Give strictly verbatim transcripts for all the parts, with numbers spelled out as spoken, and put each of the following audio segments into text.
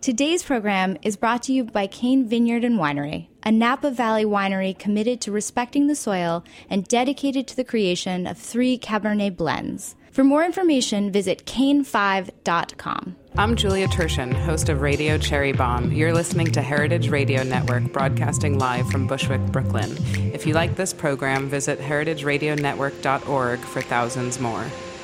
Today's program is brought to you by Kane Vineyard and Winery, a Napa Valley winery committed to respecting the soil and dedicated to the creation of three Cabernet blends. For more information, visit cane five dot com. I'm Julia Turshen, host of Radio Cherry Bomb. You're listening to Heritage Radio Network, broadcasting live from Bushwick, Brooklyn. If you like this program, visit heritage radio network dot org for thousands more.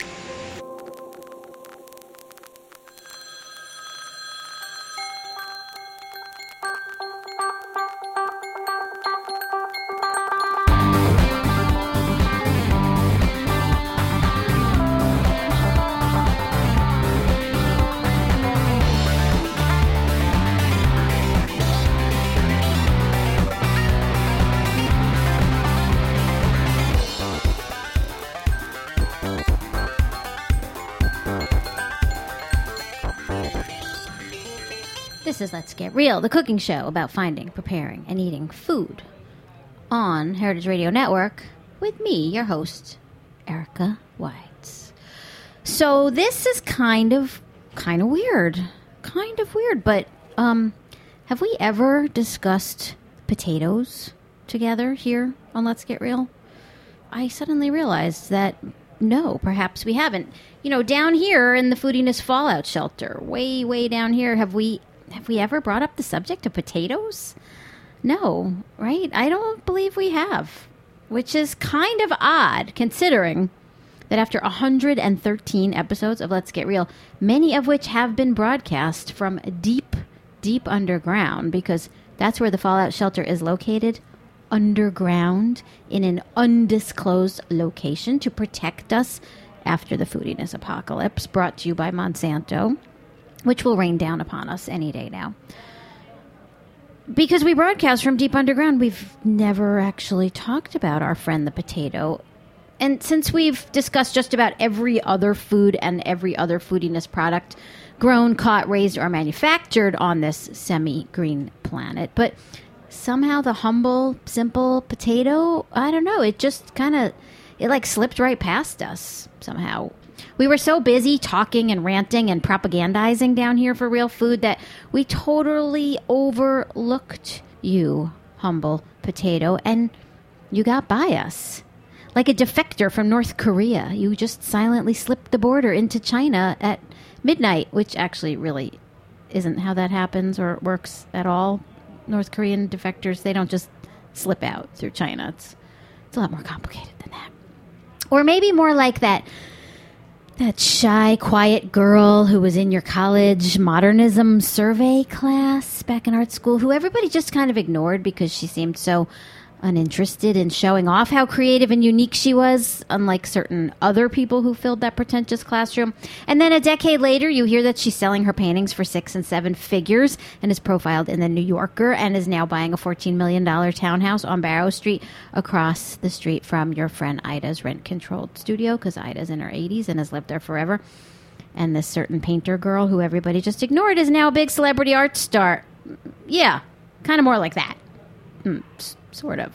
This is Let's Get Real, the cooking show about finding, preparing, and eating food on Heritage Radio Network with me, your host, Erica Whites. So this is kind of, kind of weird, kind of weird, but um, have we ever discussed potatoes together here on Let's Get Real? I suddenly realized that no, perhaps we haven't. You know, down here in the Foodiness Fallout Shelter, way, way down here, have we Have we ever brought up the subject of potatoes? No, right? I don't believe we have, which is kind of odd considering that after one hundred thirteen episodes of Let's Get Real, many of which have been broadcast from deep, deep underground, because that's where the Fallout Shelter is located, underground in an undisclosed location to protect us after the foodiness apocalypse, brought to you by Monsanto, which will rain down upon us any day now. Because we broadcast from deep underground, we've never actually talked about our friend the potato. And since we've discussed just about every other food and every other foodiness product grown, caught, raised, or manufactured on this semi-green planet, but somehow the humble, simple potato, I don't know, it just kind of, it like slipped right past us somehow. We were so busy talking and ranting and propagandizing down here for real food that we totally overlooked you, humble potato, and you got by us. Like a defector from North Korea, you just silently slipped the border into China at midnight, which actually really isn't how that happens or works at all. North Korean defectors, they don't just slip out through China. It's, it's a lot more complicated than that. Or maybe more like that That shy, quiet girl who was in your college modernism survey class back in art school, who everybody just kind of ignored because she seemed so uninterested in showing off how creative and unique she was, unlike certain other people who filled that pretentious classroom. And then a decade later, you hear that she's selling her paintings for six and seven figures and is profiled in the New Yorker and is now buying a fourteen million dollars townhouse on Barrow Street across the street from your friend Ida's rent-controlled studio, because Ida's in her eighties and has lived there forever. And this certain painter girl who everybody just ignored is now a big celebrity art star. Yeah, kind of more like that. Hmm. Sort of.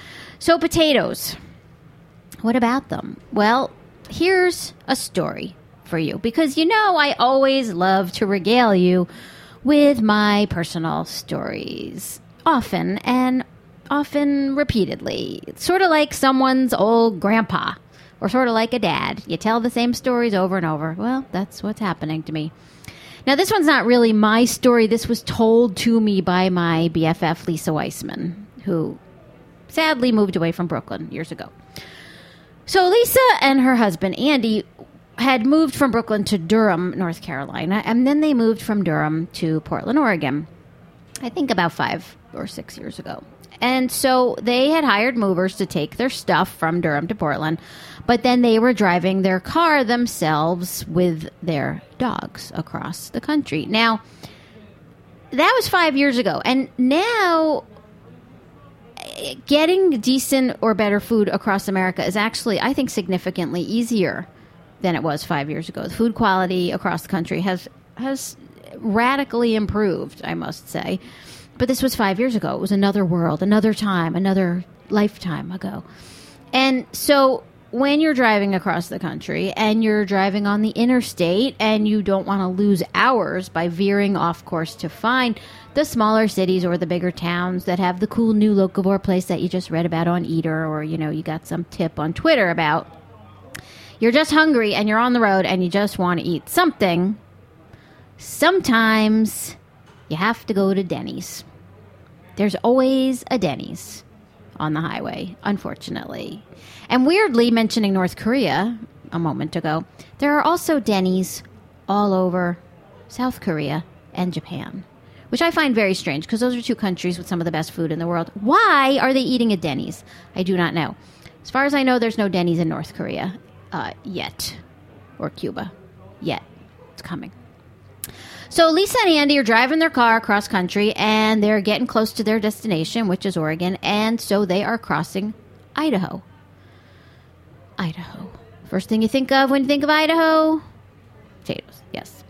So potatoes. What about them? Well, here's a story for you. Because you know I always love to regale you with my personal stories. Often, and often repeatedly. It's sort of like someone's old grandpa. Or sort of like a dad. You tell the same stories over and over. Well, that's what's happening to me. Now, this one's not really my story. This was told to me by my B F F, Lisa Weissman, who sadly moved away from Brooklyn years ago. So Lisa and her husband, Andy, had moved from Brooklyn to Durham, North Carolina, and then they moved from Durham to Portland, Oregon, I think about five or six years ago. And so they had hired movers to take their stuff from Durham to Portland, but then they were driving their car themselves with their dogs across the country. Now, that was five years ago, and now getting decent or better food across America is actually, I think, significantly easier than it was five years ago. The food quality across the country has has radically improved, I must say. But this was five years ago. It was another world, another time, another lifetime ago. And so when you're driving across the country and you're driving on the interstate and you don't want to lose hours by veering off course to find the smaller cities or the bigger towns that have the cool new locavore place that you just read about on Eater, or, you know, you got some tip on Twitter about, you're just hungry and you're on the road and you just want to eat something, sometimes you have to go to Denny's. There's always a Denny's on the highway, unfortunately. And weirdly, mentioning North Korea a moment ago, there are also Denny's all over South Korea and Japan, which I find very strange because those are two countries with some of the best food in the world. Why are they eating at Denny's? I do not know. As far as I know, there's no Denny's in North Korea uh, yet, or Cuba yet. It's coming. So Lisa and Andy are driving their car across country, and they're getting close to their destination, which is Oregon, and so they are crossing Idaho. Idaho. First thing you think of when you think of Idaho? Potatoes, yes.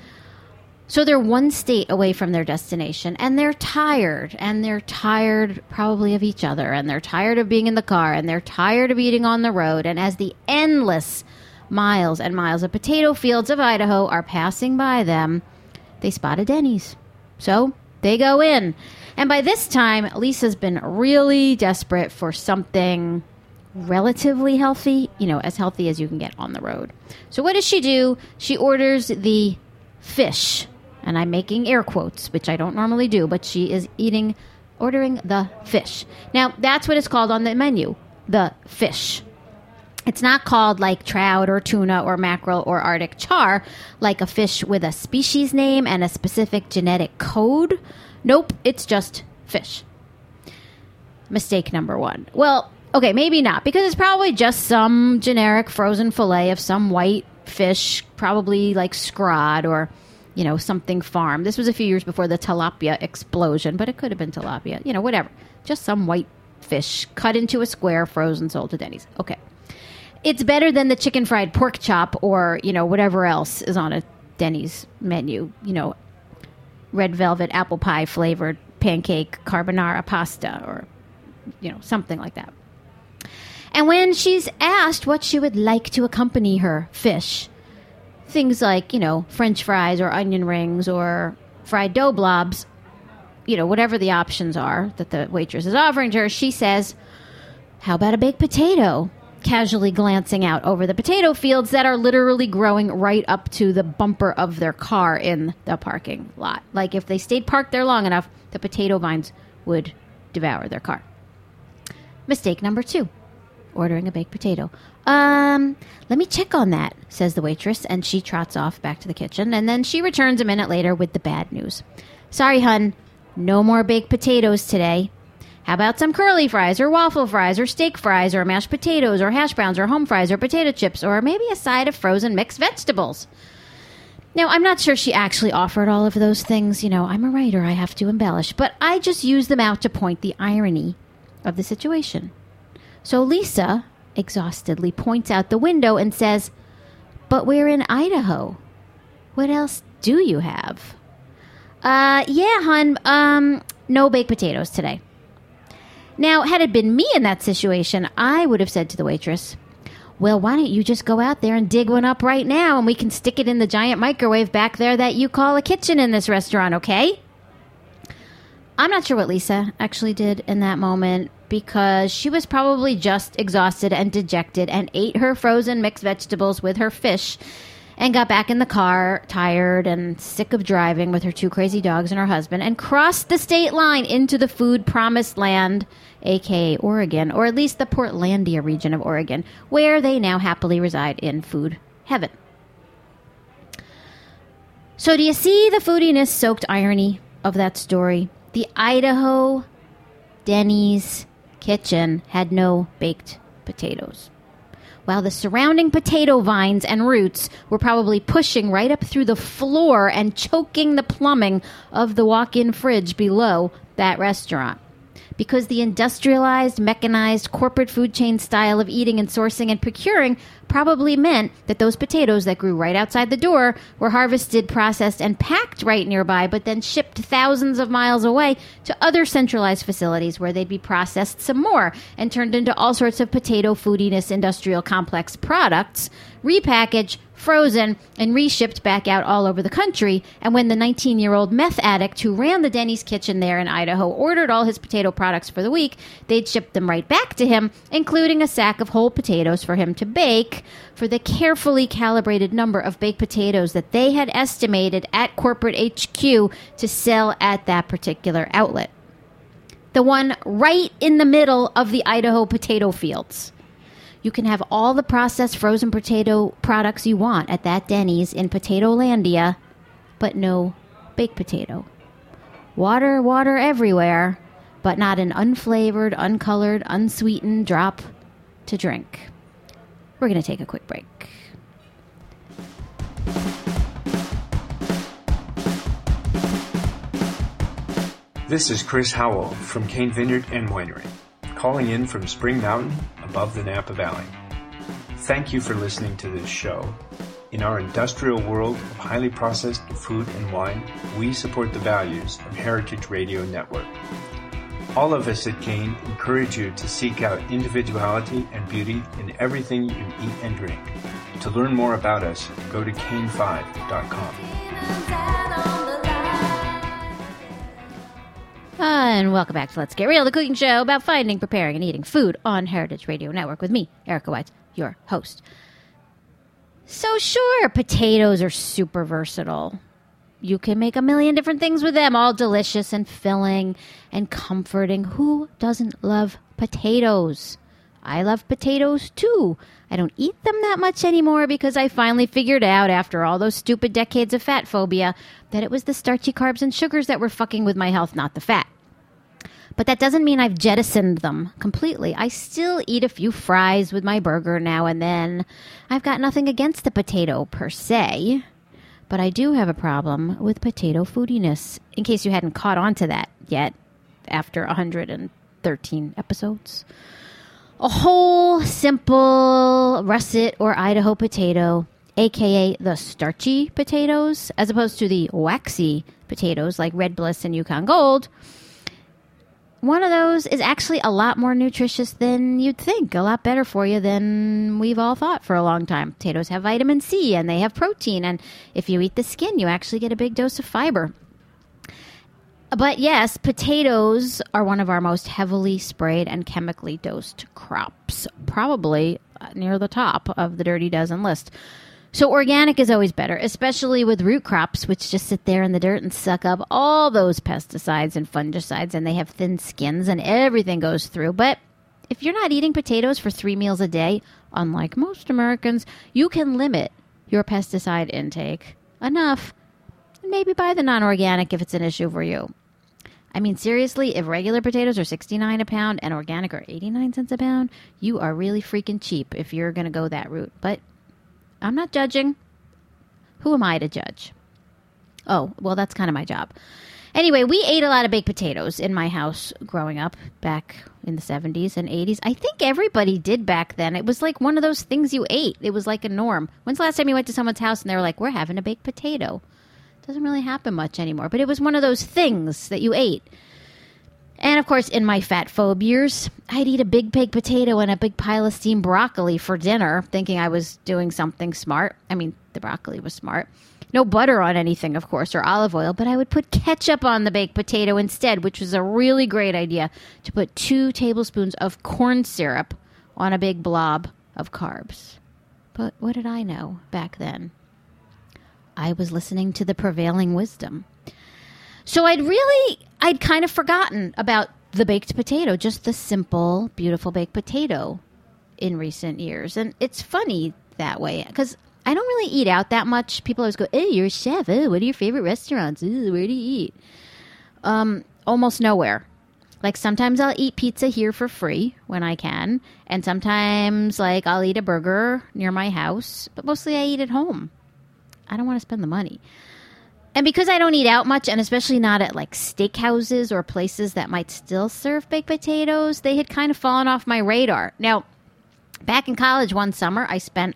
So they're one state away from their destination, and they're tired, and they're tired probably of each other, and they're tired of being in the car, and they're tired of eating on the road, and as the endless miles and miles of potato fields of Idaho are passing by them, they spot a Denny's. So they go in. And by this time, Lisa's been really desperate for something relatively healthy, you know, as healthy as you can get on the road. So what does she do? She orders the fish. And I'm making air quotes, which I don't normally do, but she is eating, ordering the fish. Now, that's what it's called on the menu, the fish. It's not called like trout or tuna or mackerel or Arctic char, like a fish with a species name and a specific genetic code. Nope, it's just fish. Mistake number one. Well, okay, maybe not, because it's probably just some generic frozen fillet of some white fish, probably like scrod or, you know, something farmed. This was a few years before the tilapia explosion, but it could have been tilapia, you know, whatever. Just some white fish cut into a square, frozen, sold to Denny's. Okay. It's better than the chicken fried pork chop or, you know, whatever else is on a Denny's menu. You know, red velvet apple pie flavored pancake carbonara pasta or, you know, something like that. And when she's asked what she would like to accompany her fish, things like, you know, French fries or onion rings or fried dough blobs, you know, whatever the options are that the waitress is offering to her, she says, how about a baked potato? Casually glancing out over the potato fields that are literally growing right up to the bumper of their car in the parking lot. Like if they stayed parked there long enough, the potato vines would devour their car. Mistake number two, ordering a baked potato. Um, let me check on that, says the waitress, and she trots off back to the kitchen, and then she returns a minute later with the bad news. Sorry, hun, no more baked potatoes today. How about some curly fries or waffle fries or steak fries or mashed potatoes or hash browns or home fries or potato chips or maybe a side of frozen mixed vegetables? Now, I'm not sure she actually offered all of those things. You know, I'm a writer. I have to embellish. But I just use them out to point the irony of the situation. So Lisa exhaustedly points out the window and says, but we're in Idaho. What else do you have? Uh, yeah, hun, um, no baked potatoes today. Now, had it been me in that situation, I would have said to the waitress, well, why don't you just go out there and dig one up right now and we can stick it in the giant microwave back there that you call a kitchen in this restaurant, okay? I'm not sure what Lisa actually did in that moment because she was probably just exhausted and dejected and ate her frozen mixed vegetables with her fish and got back in the car, tired and sick of driving with her two crazy dogs and her husband, and crossed the state line into the food promised land, a k a. Oregon, or at least the Portlandia region of Oregon, where they now happily reside in food heaven. So do you see the foodiness-soaked irony of that story? The Idaho Denny's kitchen had no baked potatoes, while the surrounding potato vines and roots were probably pushing right up through the floor and choking the plumbing of the walk-in fridge below that restaurant. because the industrialized, mechanized, corporate food chain style of eating and sourcing and procuring probably meant that those potatoes that grew right outside the door were harvested, processed, and packed right nearby, but then shipped thousands of miles away to other centralized facilities where they'd be processed some more and turned into all sorts of potato foodiness industrial complex products, repackaged, frozen, and reshipped back out all over the country. And when the nineteen-year-old meth addict who ran the Denny's kitchen there in Idaho ordered all his potato products for the week, they'd ship them right back to him, including a sack of whole potatoes for him to bake for the carefully calibrated number of baked potatoes that they had estimated at corporate H Q to sell at that particular outlet. The one right in the middle of the Idaho potato fields. You can have all the processed frozen potato products you want at that Denny's in Potatolandia, but no baked potato. Water, water everywhere, but not an unflavored, uncolored, unsweetened drop to drink. We're going to take a quick break. This is Chris Howell from Cane Vineyard and Winery, calling in from Spring Mountain above the Napa Valley. Thank you for listening to this show. In our industrial world of highly processed food and wine, we support the values of Heritage Radio Network. All of us at Cane encourage you to seek out individuality and beauty in everything you eat and drink. To learn more about us, go to cane five dot com. And welcome back to Let's Get Real, the cooking show about finding, preparing, and eating food on Heritage Radio Network with me, Erica Weitz, your host. So sure, potatoes are super versatile. You can make a million different things with them, all delicious and filling and comforting. Who doesn't love potatoes? I love potatoes too. I don't eat them that much anymore because I finally figured out, after all those stupid decades of fat phobia, that it was the starchy carbs and sugars that were fucking with my health, not the fat. But that doesn't mean I've jettisoned them completely. I still eat a few fries with my burger now and then. I've got nothing against the potato per se, but I do have a problem with potato foodiness, in case you hadn't caught on to that yet after one hundred thirteen episodes. A whole, simple russet or Idaho potato, a k a the starchy potatoes, as opposed to the waxy potatoes like Red Bliss and Yukon Gold. One of those is actually a lot more nutritious than you'd think, a lot better for you than we've all thought for a long time. Potatoes have vitamin C and they have protein, and if you eat the skin, you actually get a big dose of fiber. But yes, potatoes are one of our most heavily sprayed and chemically dosed crops, probably near the top of the Dirty Dozen list. So organic is always better, especially with root crops, which just sit there in the dirt and suck up all those pesticides and fungicides, and they have thin skins and everything goes through. But if you're not eating potatoes for three meals a day, unlike most Americans, you can limit your pesticide intake enough, and maybe buy the non-organic if it's an issue for you. I mean, seriously, if regular potatoes are sixty-nine a pound and organic are eighty-nine cents a pound, you are really freaking cheap if you're going to go that route. But I'm not judging. Who am I to judge? Oh, well, that's kind of my job. Anyway, we ate a lot of baked potatoes in my house growing up back in the seventies and eighties. I think everybody did back then. It was like one of those things you ate. It was like a norm. When's the last time you went to someone's house and they were like, we're having a baked potato? Doesn't really happen much anymore, but it was one of those things that you ate. And of course, in my fat phobe years, I'd eat a big baked potato and a big pile of steamed broccoli for dinner, thinking I was doing something smart. I mean, the broccoli was smart. No butter on anything, of course, or olive oil, but I would put ketchup on the baked potato instead, which was a really great idea, to put two tablespoons of corn syrup on a big blob of carbs. But what did I know back then? I was listening to the prevailing wisdom. So I'd really, I'd kind of forgotten about the baked potato, just the simple, beautiful baked potato in recent years. And it's funny that way, because I don't really eat out that much. People always go, hey, you're a chef. Oh, what are your favorite restaurants? Ooh, where do you eat? Um, almost nowhere. Like sometimes I'll eat pizza here for free when I can. And sometimes like I'll eat a burger near my house. But mostly I eat at home. I don't want to spend the money. And because I don't eat out much, and especially not at like steakhouses or places that might still serve baked potatoes, they had kind of fallen off my radar. Now, back in college one summer, I spent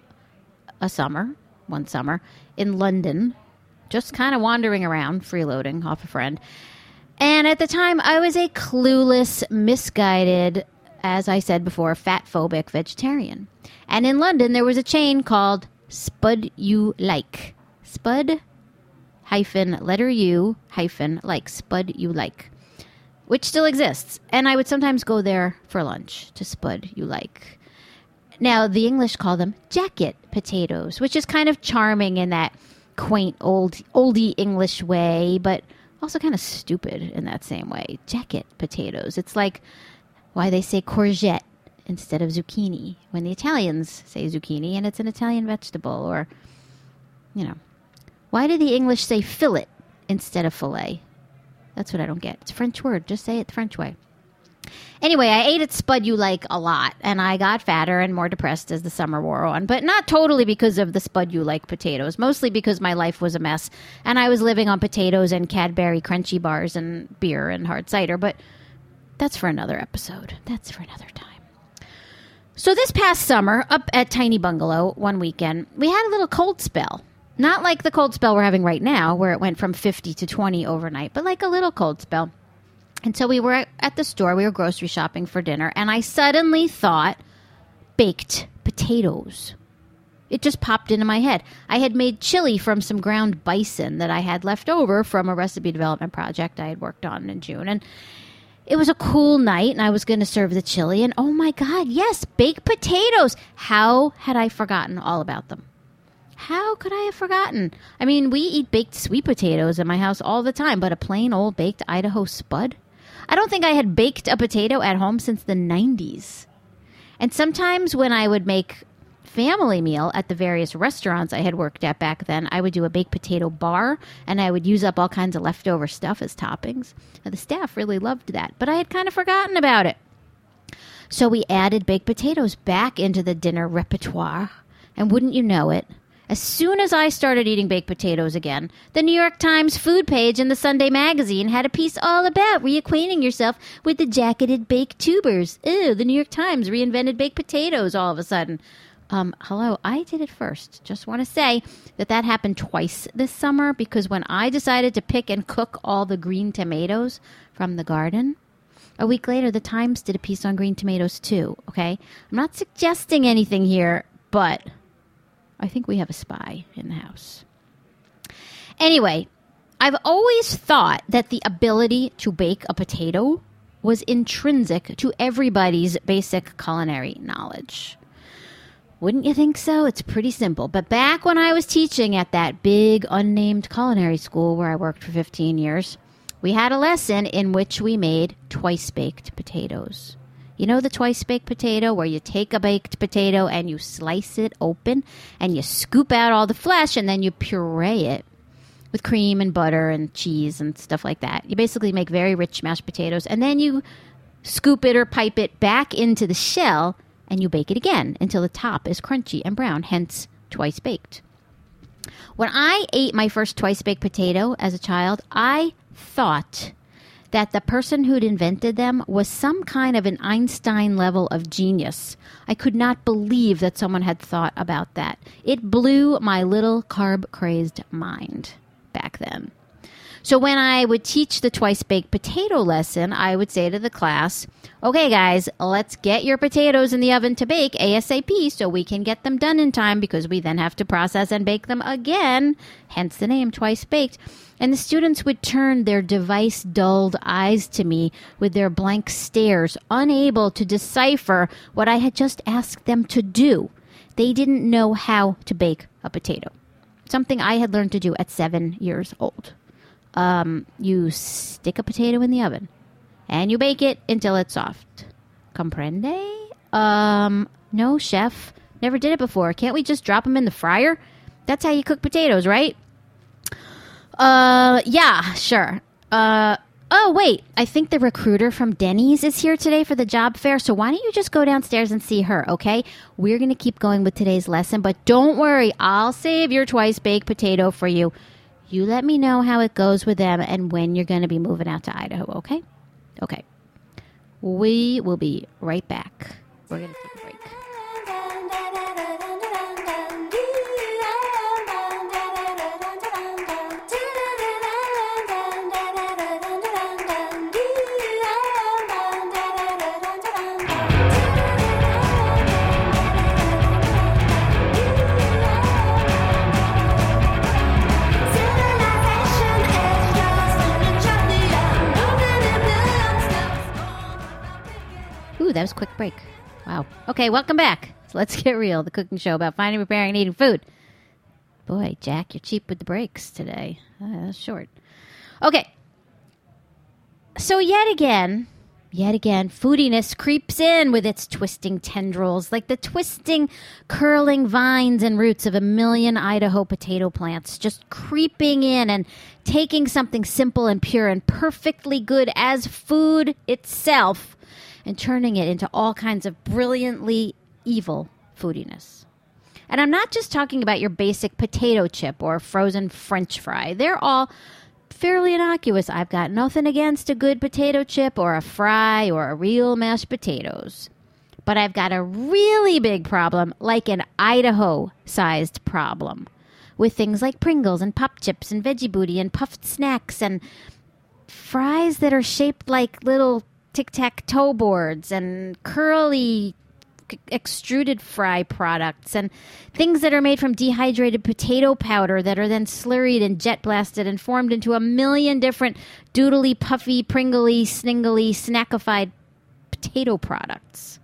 a summer, one summer, in London, just kind of wandering around, freeloading off a friend. And at the time, I was a clueless, misguided, as I said before, fat-phobic vegetarian. And in London, there was a chain called Spud You Like. Spud hyphen letter U hyphen like. Spud You Like. Which still exists. And I would sometimes go there for lunch to Spud You Like. Now, the English call them jacket potatoes, which is kind of charming in that quaint, old, oldie English way, but also kind of stupid in that same way. Jacket potatoes. It's like why they say courgette instead of zucchini when the Italians say zucchini and it's an Italian vegetable. Or, you know, why do the English say fillet instead of filet? That's what I don't get. It's a French word. Just say it the French way. Anyway, I ate at Spud You Like a lot, and I got fatter and more depressed as the summer wore on, but not totally because of the Spud You Like potatoes, mostly because my life was a mess, and I was living on potatoes and Cadbury Crunchy bars and beer and hard cider, but that's for another episode. That's for another time. So this past summer, up at Tiny Bungalow one weekend, we had a little cold spell. Not like the cold spell we're having right now, where it went from fifty to twenty overnight, but like a little cold spell. And so we were at the store, we were grocery shopping for dinner, and I suddenly thought baked potatoes. It just popped into my head. I had made chili from some ground bison that I had left over from a recipe development project I had worked on in June. And it was a cool night, and I was going to serve the chili, and oh my God, yes, baked potatoes. How had I forgotten all about them? How could I have forgotten? I mean, we eat baked sweet potatoes in my house all the time, but a plain old baked Idaho Spud? I don't think I had baked a potato at home since the nineties. And sometimes when I would make family meal at the various restaurants I had worked at back then, I would do a baked potato bar, and I would use up all kinds of leftover stuff as toppings. And the staff really loved that, but I had kind of forgotten about it. So we added baked potatoes back into the dinner repertoire, and wouldn't you know it, as soon as I started eating baked potatoes again, the New York Times food page in the Sunday magazine had a piece all about reacquainting yourself with the jacketed baked tubers. Ew, the New York Times reinvented baked potatoes all of a sudden. Um, hello, I did it first. Just want to say that that happened twice this summer, because when I decided to pick and cook all the green tomatoes from the garden, a week later the Times did a piece on green tomatoes too, okay? I'm not suggesting anything here, but I think we have a spy in the house. Anyway, I've always thought that the ability to bake a potato was intrinsic to everybody's basic culinary knowledge. Wouldn't you think so? It's pretty simple. But back when I was teaching at that big unnamed culinary school where I worked for fifteen years, we had a lesson in which we made twice-baked potatoes. You know the twice-baked potato where you take a baked potato and you slice it open and you scoop out all the flesh and then you puree it with cream and butter and cheese and stuff like that. You basically make very rich mashed potatoes, and then you scoop it or pipe it back into the shell and you bake it again until the top is crunchy and brown, hence twice-baked. When I ate my first twice-baked potato as a child, I thought that the person who'd invented them was some kind of an Einstein level of genius. I could not believe that someone had thought about that. It blew my little carb-crazed mind back then. So when I would teach the twice-baked potato lesson, I would say to the class, okay, guys, let's get your potatoes in the oven to bake ASAP so we can get them done in time, because we then have to process and bake them again, hence the name twice-baked. And the students would turn their device-dulled eyes to me with their blank stares, unable to decipher what I had just asked them to do. They didn't know how to bake a potato, something I had learned to do at seven years old. Um, you stick a potato in the oven, and you bake it until it's soft. Comprende? Um, no, chef. Never did it before. Can't we just drop them in the fryer? That's how you cook potatoes, right? Uh, yeah, sure. Uh, oh, wait. I think the recruiter from Denny's is here today for the job fair, so why don't you just go downstairs and see her, okay? We're going to keep going with today's lesson, but don't worry. I'll save your twice-baked potato for you. You let me know how it goes with them and when you're going to be moving out to Idaho, okay? Okay. We will be right back. We're going to take a break. Ooh, that was a quick break. Wow. Okay, welcome back. So let's get real. The cooking show about finding, preparing, and eating food. Boy, Jack, you're cheap with the breaks today. Uh, that's short. Okay. So yet again, yet again, foodiness creeps in with its twisting tendrils, like the twisting, curling vines and roots of a million Idaho potato plants, just creeping in and taking something simple and pure and perfectly good as food itself and turning it into all kinds of brilliantly evil foodiness. And I'm not just talking about your basic potato chip or frozen French fry. They're all fairly innocuous. I've got nothing against a good potato chip or a fry or a real mashed potatoes. But I've got a really big problem, like an Idaho-sized problem, with things like Pringles and Pop Chips and Veggie Booty and puffed snacks and fries that are shaped like little tic-tac-toe boards and curly extruded fry products and things that are made from dehydrated potato powder that are then slurried and jet blasted and formed into a million different doodly, puffy, pringly, sningly, snackified potato products.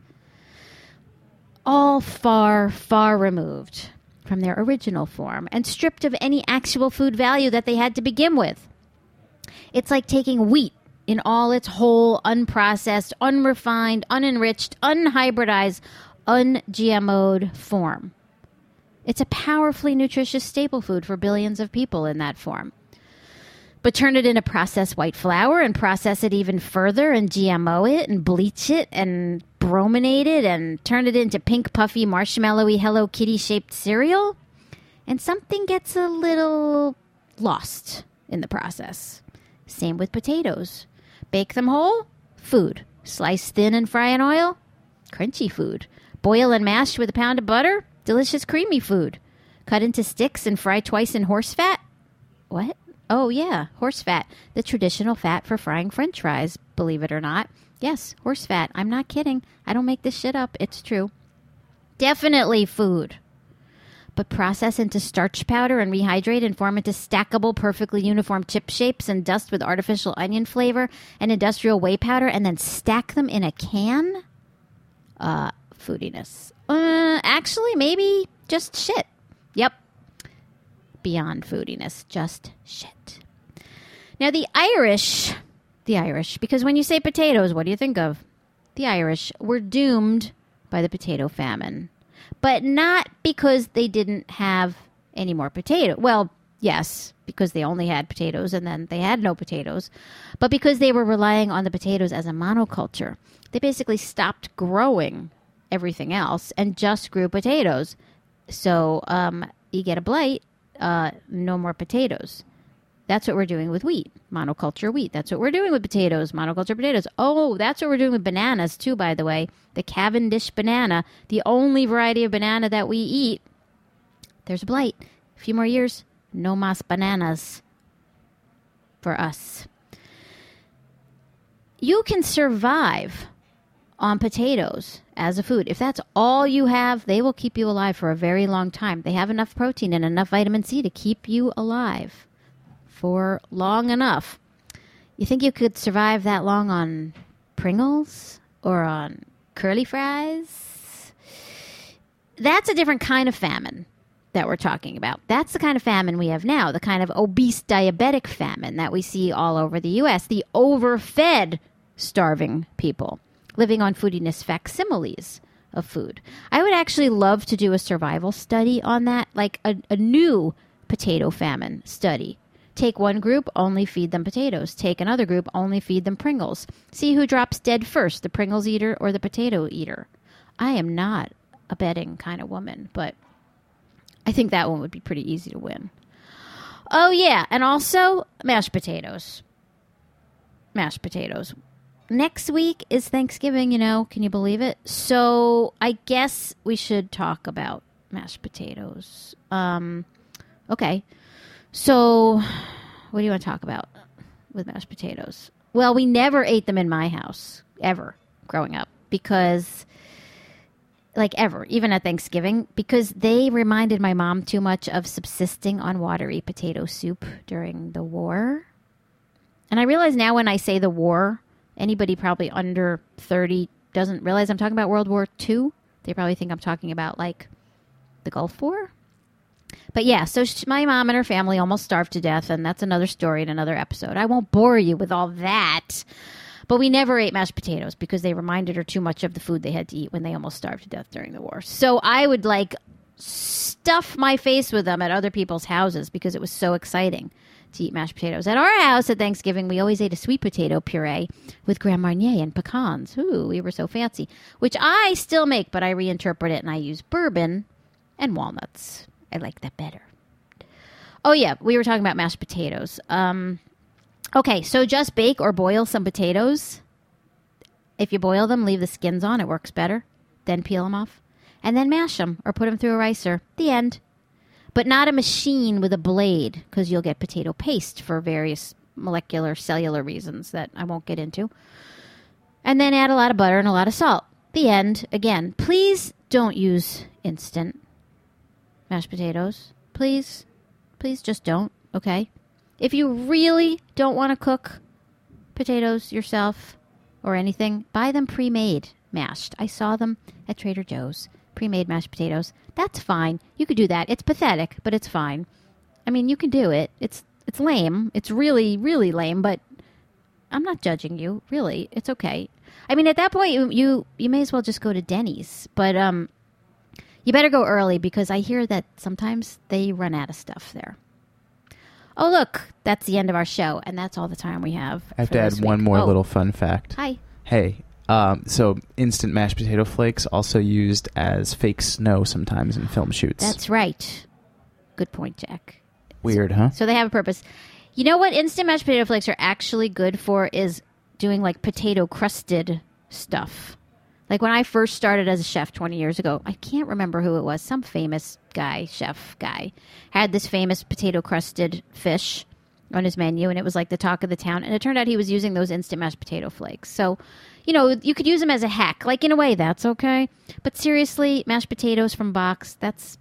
All far, far removed from their original form and stripped of any actual food value that they had to begin with. It's like taking wheat in all its whole, unprocessed, unrefined, unenriched, unhybridized, un-G M O'd form. It's a powerfully nutritious staple food for billions of people in that form. But turn it into processed white flour and process it even further and G M O it and bleach it and brominate it and turn it into pink, puffy, marshmallowy Hello Kitty-shaped cereal, and something gets a little lost in the process. Same with potatoes. Bake them whole? Food. Slice thin and fry in oil? Crunchy food. Boil and mash with a pound of butter? Delicious creamy food. Cut into sticks and fry twice in horse fat? What? Oh, yeah, horse fat. The traditional fat for frying French fries, believe it or not. Yes, horse fat. I'm not kidding. I don't make this shit up. It's true. Definitely food. But process into starch powder and rehydrate and form into stackable, perfectly uniform chip shapes and dust with artificial onion flavor and industrial whey powder and then stack them in a can? Uh, foodiness. Uh, actually, maybe just shit. Yep. Beyond foodiness. Just shit. Now, the Irish, the Irish, because when you say potatoes, what do you think of? The Irish were doomed by the potato famine. But not because they didn't have any more potato. Well, yes, because they only had potatoes and then they had no potatoes. But because they were relying on the potatoes as a monoculture. They basically stopped growing everything else and just grew potatoes. So um, you get a blight, uh, no more potatoes. That's what we're doing with wheat, monoculture wheat. That's what we're doing with potatoes, monoculture potatoes. Oh, that's what we're doing with bananas, too, by the way. The Cavendish banana, the only variety of banana that we eat. There's a blight. A few more years, no mas bananas for us. You can survive on potatoes as a food. If that's all you have, they will keep you alive for a very long time. They have enough protein and enough vitamin C to keep you alive for long enough. You think you could survive that long on Pringles or on curly fries? That's a different kind of famine that we're talking about. That's the kind of famine we have now, the kind of obese diabetic famine that we see all over the U S, the overfed starving people living on foodiness facsimiles of food. I would actually love to do a survival study on that, like a, a new potato famine study. Take one group, only feed them potatoes. Take another group, only feed them Pringles. See who drops dead first, the Pringles eater or the potato eater. I am not a betting kind of woman, but I think that one would be pretty easy to win. Oh, yeah. And also mashed potatoes. Mashed potatoes. Next week is Thanksgiving, you know. Can you believe it? So I guess we should talk about mashed potatoes. Um, okay. So what do you want to talk about with mashed potatoes? Well, we never ate them in my house, ever, growing up. Because, like ever, even at Thanksgiving, because they reminded my mom too much of subsisting on watery potato soup during the war. And I realize now when I say the war, anybody probably under thirty doesn't realize I'm talking about World War Two. They probably think I'm talking about, like, the Gulf War. But yeah, so she, my mom and her family almost starved to death, and that's another story in another episode. I won't bore you with all that. But we never ate mashed potatoes because they reminded her too much of the food they had to eat when they almost starved to death during the war. So I would, like, stuff my face with them at other people's houses because it was so exciting to eat mashed potatoes. At our house at Thanksgiving, we always ate a sweet potato puree with Grand Marnier and pecans. Ooh, we were so fancy. Which I still make, but I reinterpret it and I use bourbon and walnuts. I like that better. Oh, yeah, we were talking about mashed potatoes. Um... Okay, so just bake or boil some potatoes. If you boil them, leave the skins on. It works better. Then peel them off. And then mash them or put them through a ricer. The end. But not a machine with a blade because you'll get potato paste for various molecular, cellular reasons that I won't get into. And then add a lot of butter and a lot of salt. The end. Again, please don't use instant mashed potatoes. Please. Please just don't. Okay? If you really don't want to cook potatoes yourself or anything, buy them pre-made mashed. I saw them at Trader Joe's, pre-made mashed potatoes. That's fine. You could do that. It's pathetic, but it's fine. I mean, you can do it. It's it's lame. It's really, really lame, but I'm not judging you. Really, it's okay. I mean, at that point, you you, you may as well just go to Denny's. But um, you better go early because I hear that sometimes they run out of stuff there. Oh, look, that's the end of our show, and that's all the time we have. I have to add one more oh. little fun fact. Hi. Hey, um, so instant mashed potato flakes also used as fake snow sometimes in film shoots. That's right. Good point, Jack. Weird, huh? So they have a purpose. You know what instant mashed potato flakes are actually good for is doing, like, potato-crusted stuff. Like, when I first started as a chef twenty years ago, I can't remember who it was, some famous guy, chef guy, had this famous potato-crusted fish on his menu, and it was like the talk of the town. And it turned out he was using those instant mashed potato flakes. So, you know, you could use them as a hack. Like, in a way, that's okay. But seriously, mashed potatoes from box, that's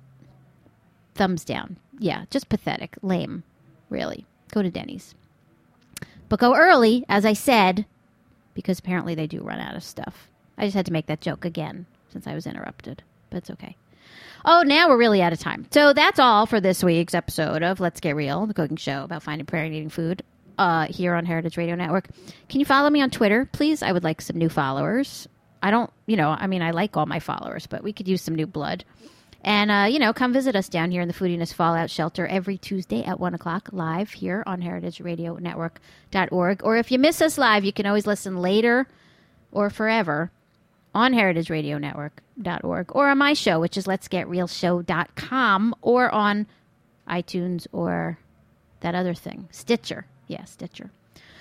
thumbs down. Yeah, just pathetic. Lame. Really. Go to Denny's. But go early, as I said, because apparently they do run out of stuff. I just had to make that joke again since I was interrupted. But it's okay. Oh, now we're really out of time. So that's all for this week's episode of Let's Get Real, the cooking show about finding, preparing, and eating food uh, here on Heritage Radio Network. Can you follow me on Twitter, please? I would like some new followers. I don't, you know, I mean, I like all my followers, but we could use some new blood. And, uh, you know, come visit us down here in the Foodiness Fallout Shelter every Tuesday at one o'clock live here on heritage radio network dot org. Or if you miss us live, you can always listen later or forever on heritage radio network dot org or on my show, which is lets get real show dot com, or on iTunes or that other thing, Stitcher. Yeah, Stitcher.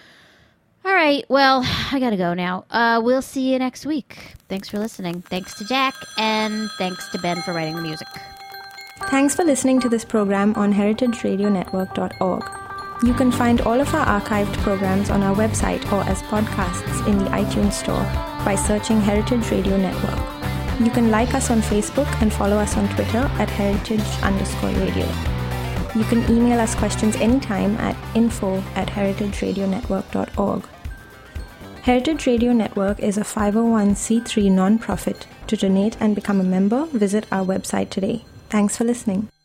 All right, well, I got to go now. Uh, we'll see you next week. Thanks for listening. Thanks to Jack, and thanks to Ben for writing the music. Thanks for listening to this program on heritage radio network dot org. You can find all of our archived programs on our website or as podcasts in the iTunes Store by searching Heritage Radio Network. You can like us on Facebook and follow us on Twitter at heritage underscore radio. You can email us questions anytime at info at heritage radio network dot org. Heritage Radio Network is a five oh one c three nonprofit. To donate and become a member, visit our website today. Thanks for listening.